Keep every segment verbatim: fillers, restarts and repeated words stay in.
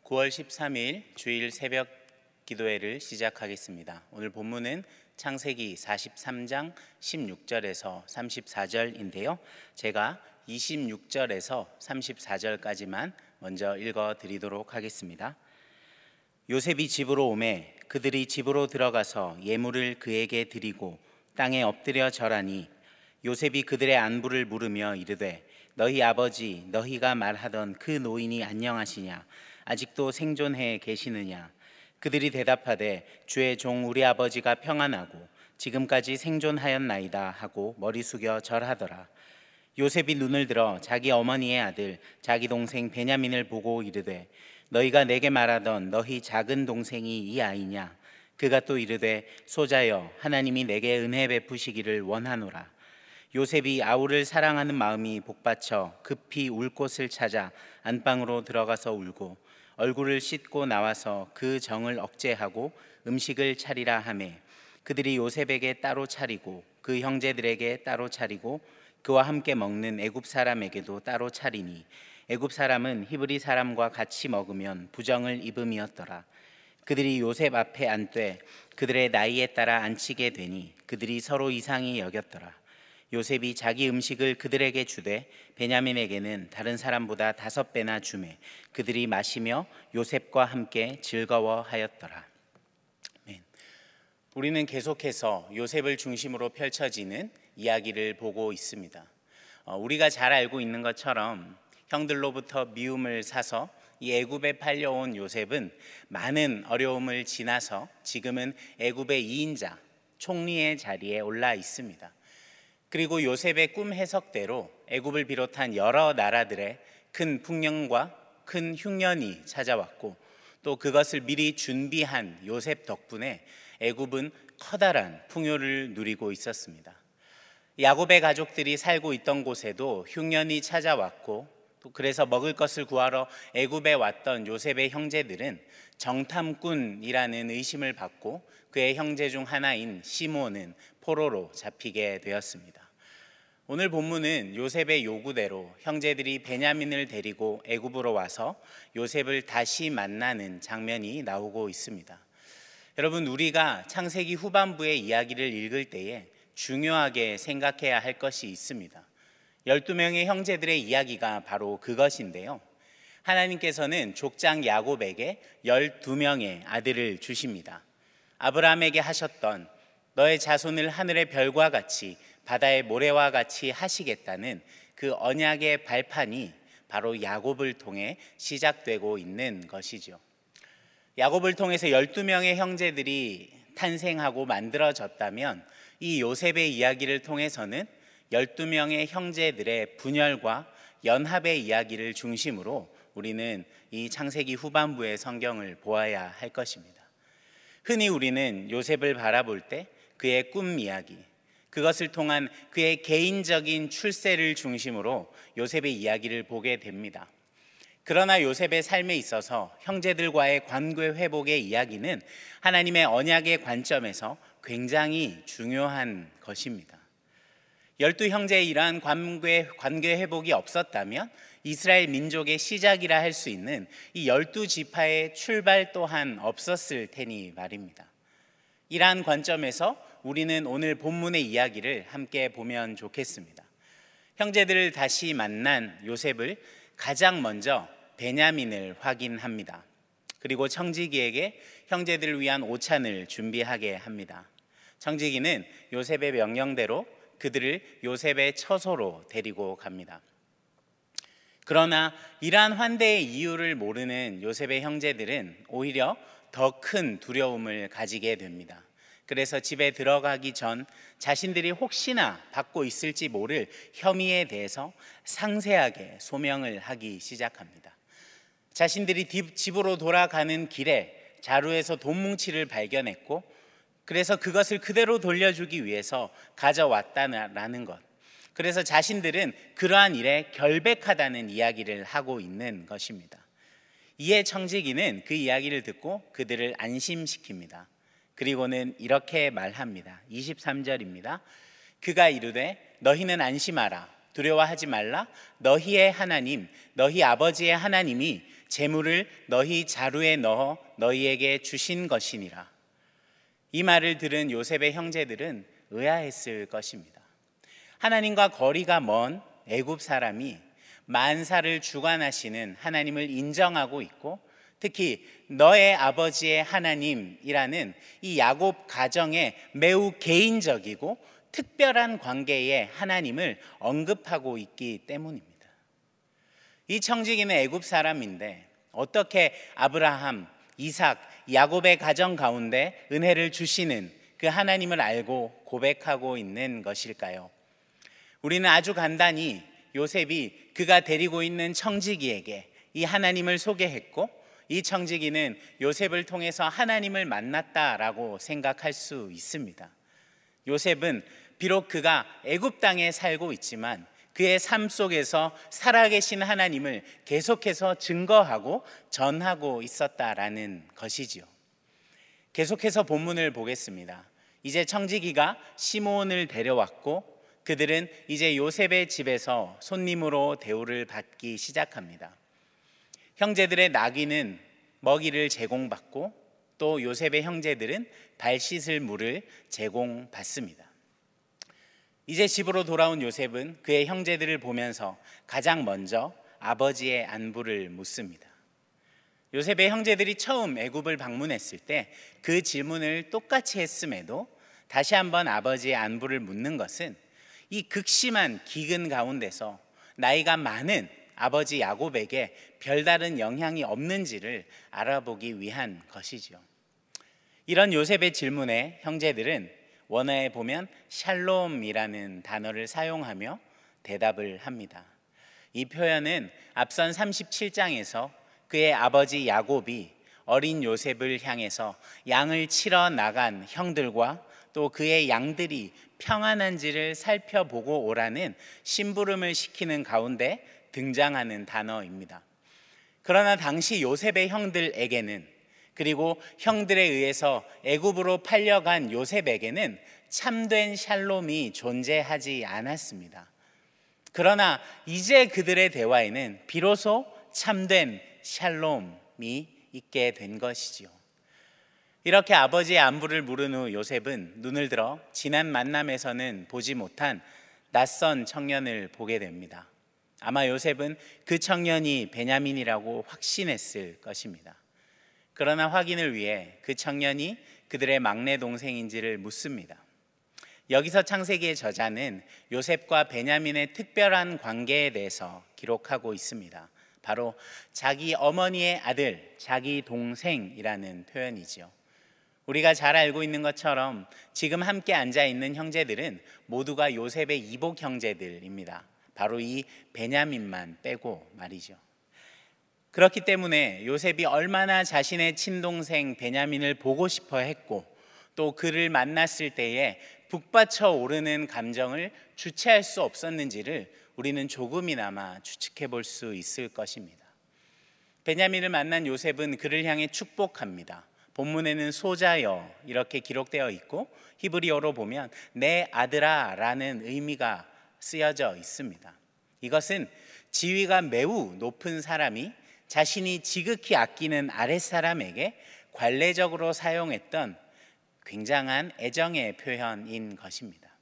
구월 십삼일 주일 새벽 기도회를 시작하겠습니다. 오늘 본문은 창세기 사십삼장 십육절에서 삼십사절인데요. 제가 이십육절에서 삼십사절까지만 먼저 읽어 드리도록 하겠습니다. 요셉이 집으로 오매 그들이 집으로 들어가서 예물을 그에게 드리고 땅에 엎드려 절하니 요셉이 그들의 안부를 물으며 이르되 너희 아버지 너희가 말하던 그 노인이 안녕하시냐 아직도 생존해 계시느냐. 그들이 대답하되 주의 종 우리 아버지가 평안하고 지금까지 생존하였나이다 하고 머리 숙여 절하더라. 요셉이 눈을 들어 자기 어머니의 아들 자기 동생 베냐민을 보고 이르되 너희가 내게 말하던 너희 작은 동생이 이 아이냐. 그가 또 이르되 소자여 하나님이 내게 은혜 베푸시기를 원하노라. 요셉이 아우를 사랑하는 마음이 복받쳐 급히 울 곳을 찾아 안방으로 들어가서 울고 얼굴을 씻고 나와서 그 정을 억제하고 음식을 차리라 하매 그들이 요셉에게 따로 차리고 그 형제들에게 따로 차리고 그와 함께 먹는 애굽 사람에게도 따로 차리니 애굽 사람은 히브리 사람과 같이 먹으면 부정을 입음이었더라. 그들이 요셉 앞에 앉되 그들의 나이에 따라 앉히게 되니 그들이 서로 이상히 여겼더라. 요셉이 자기 음식을 그들에게 주되 베냐민에게는 다른 사람보다 다섯 배나 주매 그들이 마시며 요셉과 함께 즐거워하였더라. 아멘. 우리는 계속해서 요셉을 중심으로 펼쳐지는 이야기를 보고 있습니다. 어, 우리가 잘 알고 있는 것처럼 형들로부터 미움을 사서 이 애굽에 팔려온 요셉은 많은 어려움을 지나서 지금은 애굽의 이인자 총리의 자리에 올라 있습니다. 그리고 요셉의 꿈 해석대로 애굽을 비롯한 여러 나라들의 큰 풍년과 큰 흉년이 찾아왔고 또 그것을 미리 준비한 요셉 덕분에 애굽은 커다란 풍요를 누리고 있었습니다. 야곱의 가족들이 살고 있던 곳에도 흉년이 찾아왔고 또 그래서 먹을 것을 구하러 애굽에 왔던 요셉의 형제들은 정탐꾼이라는 의심을 받고 그의 형제 중 하나인 시몬은 포로로 잡히게 되었습니다. 오늘 본문은 요셉의 요구대로 형제들이 베냐민을 데리고 애굽으로 와서 요셉을 다시 만나는 장면이 나오고 있습니다. 여러분, 우리가 창세기 후반부의 이야기를 읽을 때에 중요하게 생각해야 할 것이 있습니다. 열두 명의 형제들의 이야기가 바로 그것인데요. 하나님께서는 족장 야곱에게 열두 명의 아들을 주십니다. 아브라함에게 하셨던 너의 자손을 하늘의 별과 같이 바다의 모래와 같이 하시겠다는 그 언약의 발판이 바로 야곱을 통해 시작되고 있는 것이죠. 야곱을 통해서 열두 명의 형제들이 탄생하고 만들어졌다면 이 요셉의 이야기를 통해서는 열두 명의 형제들의 분열과 연합의 이야기를 중심으로 우리는 이 창세기 후반부의 성경을 보아야 할 것입니다. 흔히 우리는 요셉을 바라볼 때 그의 꿈 이야기, 그것을 통한 그의 개인적인 출세를 중심으로 요셉의 이야기를 보게 됩니다. 그러나 요셉의 삶에 있어서 형제들과의 관계 회복의 이야기는 하나님의 언약의 관점에서 굉장히 중요한 것입니다. 열두 형제의 이러한 관계, 관계 회복이 없었다면 이스라엘 민족의 시작이라 할 수 있는 이 열두 지파의 출발 또한 없었을 테니 말입니다. 이러한 관점에서 우리는 오늘 본문의 이야기를 함께 보면 좋겠습니다. 형제들을 다시 만난 요셉을 가장 먼저 베냐민을 확인합니다. 그리고 청지기에게 형제들을 위한 오찬을 준비하게 합니다. 청지기는 요셉의 명령대로 그들을 요셉의 처소로 데리고 갑니다. 그러나 이러한 환대의 이유를 모르는 요셉의 형제들은 오히려 더 큰 두려움을 가지게 됩니다. 그래서 집에 들어가기 전 자신들이 혹시나 받고 있을지 모를 혐의에 대해서 상세하게 소명을 하기 시작합니다. 자신들이 집으로 돌아가는 길에 자루에서 돈 뭉치를 발견했고 그래서 그것을 그대로 돌려주기 위해서 가져왔다는 것, 그래서 자신들은 그러한 일에 결백하다는 이야기를 하고 있는 것입니다. 이에 청지기는 그 이야기를 듣고 그들을 안심시킵니다. 그리고는 이렇게 말합니다. 이십삼절입니다. 그가 이르되 너희는 안심하라. 두려워하지 말라. 너희의 하나님, 너희 아버지의 하나님이 재물을 너희 자루에 넣어 너희에게 주신 것이니라. 이 말을 들은 요셉의 형제들은 의아했을 것입니다. 하나님과 거리가 먼 애굽 사람이 만사를 주관하시는 하나님을 인정하고 있고, 특히 너의 아버지의 하나님이라는 이 야곱 가정의 매우 개인적이고 특별한 관계의 하나님을 언급하고 있기 때문입니다. 이 청지기는 애굽 사람인데 어떻게 아브라함, 이삭, 야곱의 가정 가운데 은혜를 주시는 그 하나님을 알고 고백하고 있는 것일까요? 우리는 아주 간단히 요셉이 그가 데리고 있는 청지기에게 이 하나님을 소개했고, 이 청지기는 요셉을 통해서 하나님을 만났다라고 생각할 수 있습니다. 요셉은 비록 그가 애굽 땅에 살고 있지만 그의 삶 속에서 살아계신 하나님을 계속해서 증거하고 전하고 있었다라는 것이지요. 계속해서 본문을 보겠습니다. 이제 청지기가 시므온을 데려왔고 그들은 이제 요셉의 집에서 손님으로 대우를 받기 시작합니다. 형제들의 나귀는 먹이를 제공받고 또 요셉의 형제들은 발 씻을 물을 제공받습니다. 이제 집으로 돌아온 요셉은 그의 형제들을 보면서 가장 먼저 아버지의 안부를 묻습니다. 요셉의 형제들이 처음 애굽을 방문했을 때 그 질문을 똑같이 했음에도 다시 한번 아버지의 안부를 묻는 것은 이 극심한 기근 가운데서 나이가 많은 아버지 야곱에게 별다른 영향이 없는지를 알아보기 위한 것이죠. 이런 요셉의 질문에 형제들은 원어에 보면 샬롬이라는 단어를 사용하며 대답을 합니다. 이 표현은 앞선 삼십칠 장에서 그의 아버지 야곱이 어린 요셉을 향해서 양을 치러 나간 형들과 또 그의 양들이 평안한지를 살펴보고 오라는 심부름을 시키는 가운데 등장하는 단어입니다. 그러나 당시 요셉의 형들에게는, 그리고 형들에 의해서 애굽으로 팔려간 요셉에게는 참된 샬롬이 존재하지 않았습니다. 그러나 이제 그들의 대화에는 비로소 참된 샬롬이 있게 된 것이지요. 이렇게 아버지의 안부를 물은 후 요셉은 눈을 들어 지난 만남에서는 보지 못한 낯선 청년을 보게 됩니다. 아마 요셉은 그 청년이 베냐민이라고 확신했을 것입니다. 그러나 확인을 위해 그 청년이 그들의 막내 동생인지를 묻습니다. 여기서 창세기의 저자는 요셉과 베냐민의 특별한 관계에 대해서 기록하고 있습니다. 바로 자기 어머니의 아들, 자기 동생이라는 표현이죠. 우리가 잘 알고 있는 것처럼 지금 함께 앉아 있는 형제들은 모두가 요셉의 이복 형제들입니다. 바로 이 베냐민만 빼고 말이죠. 그렇기 때문에 요셉이 얼마나 자신의 친동생 베냐민을 보고 싶어 했고 또 그를 만났을 때에 북받쳐 오르는 감정을 주체할 수 없었는지를 우리는 조금이나마 추측해 볼 수 있을 것입니다. 베냐민을 만난 요셉은 그를 향해 축복합니다. 본문에는 소자여 이렇게 기록되어 있고 히브리어로 보면 내 아들아 라는 의미가 쓰여져 있습니다. 이것은 지위가 매우 높은 사람이 자신이 지극히 아끼는 아랫사람에게 관례적으로 사용했던 굉장한 애정의 표현인 것입니다.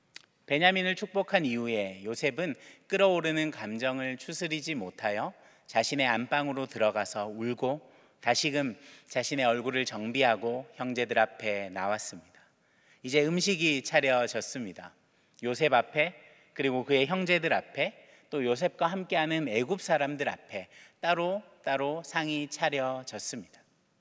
베냐민을 축복한 이후에 요셉은 끓어오르는 감정을 추스리지 못하여 자신의 안방으로 들어가서 울고 다시금 자신의 얼굴을 정비하고 형제들 앞에 나왔습니다. 이제 음식이 차려졌습니다. 요셉 앞에, 그리고 그의 형제들 앞에, 또 요셉과 함께하는 애굽 사람들 앞에 따로 따로 상이 차려졌습니다.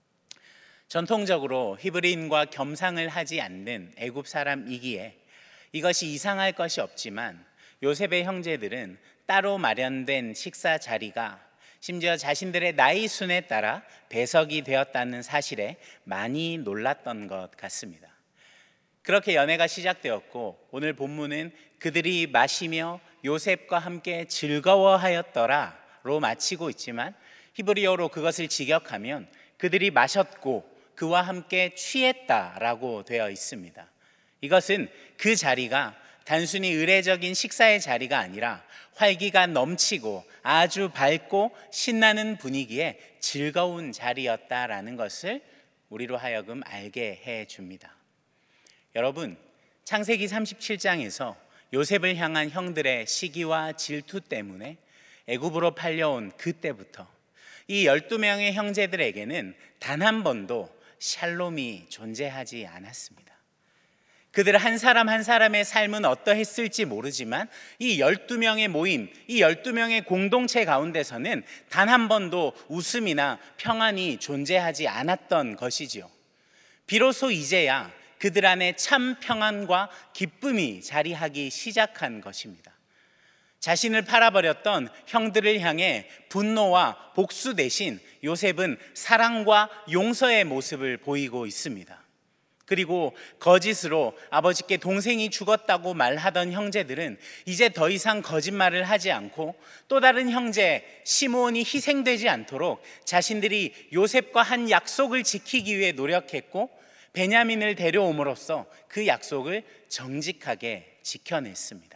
전통적으로 히브리인과 겸상을 하지 않는 애굽 사람이기에 이것이 이상할 것이 없지만 요셉의 형제들은 따로 마련된 식사 자리가 심지어 자신들의 나이 순에 따라 배석이 되었다는 사실에 많이 놀랐던 것 같습니다. 그렇게 연회가 시작되었고 오늘 본문은 그들이 마시며 요셉과 함께 즐거워하였더라로 마치고 있지만 히브리어로 그것을 직역하면 그들이 마셨고 그와 함께 취했다라고 되어 있습니다. 이것은 그 자리가 단순히 의례적인 식사의 자리가 아니라 활기가 넘치고 아주 밝고 신나는 분위기의 즐거운 자리였다라는 것을 우리로 하여금 알게 해 줍니다. 여러분, 창세기 삼십칠 장에서 요셉을 향한 형들의 시기와 질투 때문에 애굽으로 팔려온 그때부터 이 열두 명의 형제들에게는 단 한 번도 샬롬이 존재하지 않았습니다. 그들 한 사람 한 사람의 삶은 어떠했을지 모르지만 이 열두 명의 모임, 이 열두 명의 공동체 가운데서는 단 한 번도 웃음이나 평안이 존재하지 않았던 것이지요. 비로소 이제야 그들 안에 참 평안과 기쁨이 자리하기 시작한 것입니다. 자신을 팔아버렸던 형들을 향해 분노와 복수 대신 요셉은 사랑과 용서의 모습을 보이고 있습니다. 그리고 거짓으로 아버지께 동생이 죽었다고 말하던 형제들은 이제 더 이상 거짓말을 하지 않고 또 다른 형제 시므온이 희생되지 않도록 자신들이 요셉과 한 약속을 지키기 위해 노력했고, 베냐민을 데려옴으로써 그 약속을 정직하게 지켜냈습니다.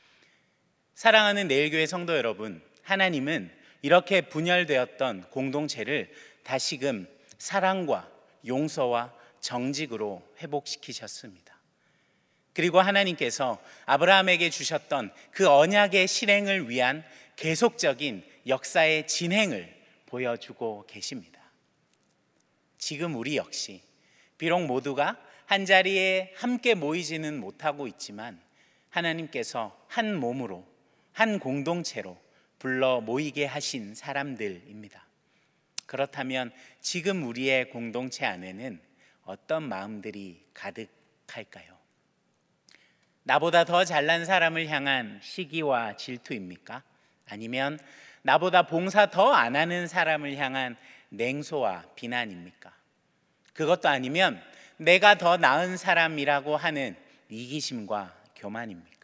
사랑하는 내일교회 성도 여러분, 하나님은 이렇게 분열되었던 공동체를 다시금 사랑과 용서와 정직으로 회복시키셨습니다. 그리고 하나님께서 아브라함에게 주셨던 그 언약의 실행을 위한 계속적인 역사의 진행을 보여주고 계십니다. 지금 우리 역시 비록 모두가 한자리에 함께 모이지는 못하고 있지만 하나님께서 한 몸으로, 한 공동체로 불러 모이게 하신 사람들입니다. 그렇다면 지금 우리의 공동체 안에는 어떤 마음들이 가득할까요? 나보다 더 잘난 사람을 향한 시기와 질투입니까? 아니면 나보다 봉사 더 안 하는 사람을 향한 냉소와 비난입니까? 그것도 아니면 내가 더 나은 사람이라고 하는 이기심과 교만입니까?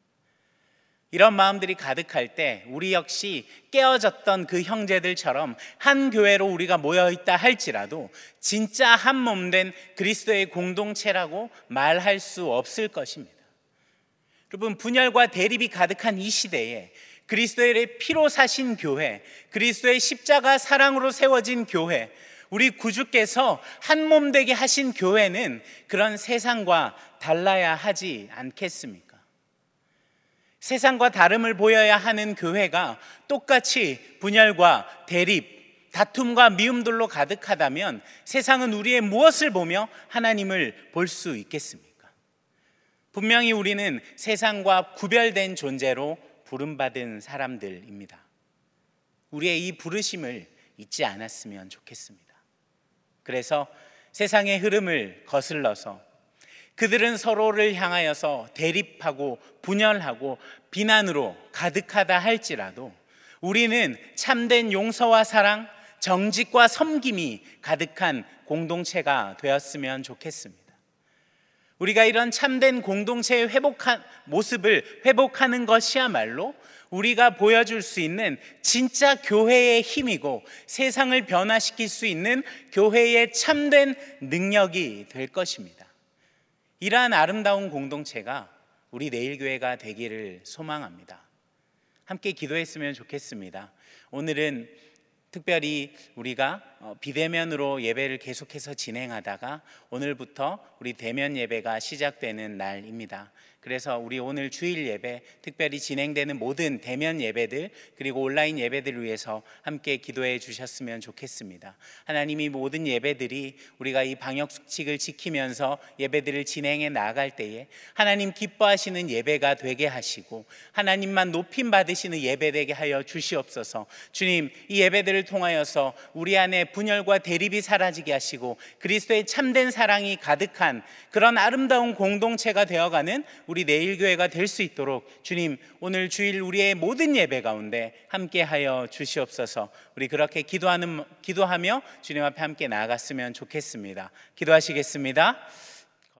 이런 마음들이 가득할 때 우리 역시 깨어졌던 그 형제들처럼 한 교회로 우리가 모여있다 할지라도 진짜 한 몸 된 그리스도의 공동체라고 말할 수 없을 것입니다. 여러분, 분열과 대립이 가득한 이 시대에 그리스도의 피로 사신 교회, 그리스도의 십자가 사랑으로 세워진 교회, 우리 구주께서 한 몸 되게 하신 교회는 그런 세상과 달라야 하지 않겠습니까? 세상과 다름을 보여야 하는 교회가 똑같이 분열과 대립, 다툼과 미움들로 가득하다면 세상은 우리의 무엇을 보며 하나님을 볼 수 있겠습니까? 분명히 우리는 세상과 구별된 존재로 부름받은 사람들입니다. 우리의 이 부르심을 잊지 않았으면 좋겠습니다. 그래서 세상의 흐름을 거슬러서 그들은 서로를 향하여서 대립하고 분열하고 비난으로 가득하다 할지라도 우리는 참된 용서와 사랑, 정직과 섬김이 가득한 공동체가 되었으면 좋겠습니다. 우리가 이런 참된 공동체의 회복한 모습을 회복하는 것이야말로 우리가 보여줄 수 있는 진짜 교회의 힘이고 세상을 변화시킬 수 있는 교회의 참된 능력이 될 것입니다. 이러한 아름다운 공동체가 우리 내일교회가 되기를 소망합니다. 함께 기도했으면 좋겠습니다. 오늘은 특별히 우리가 비대면으로 예배를 계속해서 진행하다가 오늘부터 우리 대면 예배가 시작되는 날입니다. 그래서 우리 오늘 주일 예배, 특별히 진행되는 모든 대면 예배들 그리고 온라인 예배들을 위해서 함께 기도해 주셨으면 좋겠습니다. 하나님이 모든 예배들이 우리가 이 방역 수칙을 지키면서 예배들을 진행해 나아갈 때에 하나님 기뻐하시는 예배가 되게 하시고 하나님만 높임 받으시는 예배 되게 하여 주시옵소서. 주님, 이 예배들을 통하여서 우리 안에 분열과 대립이 사라지게 하시고 그리스도의 참된 사랑이 가득한 그런 아름다운 공동체가 되어가는 우리 내일교회가 될 수 있도록 주님, 오늘 주일 우리의 모든 예배 가운데 함께하여 주시옵소서. 우리 그렇게 기도하는 기도하며 주님 앞에 함께 나아갔으면 좋겠습니다. 기도하시겠습니다.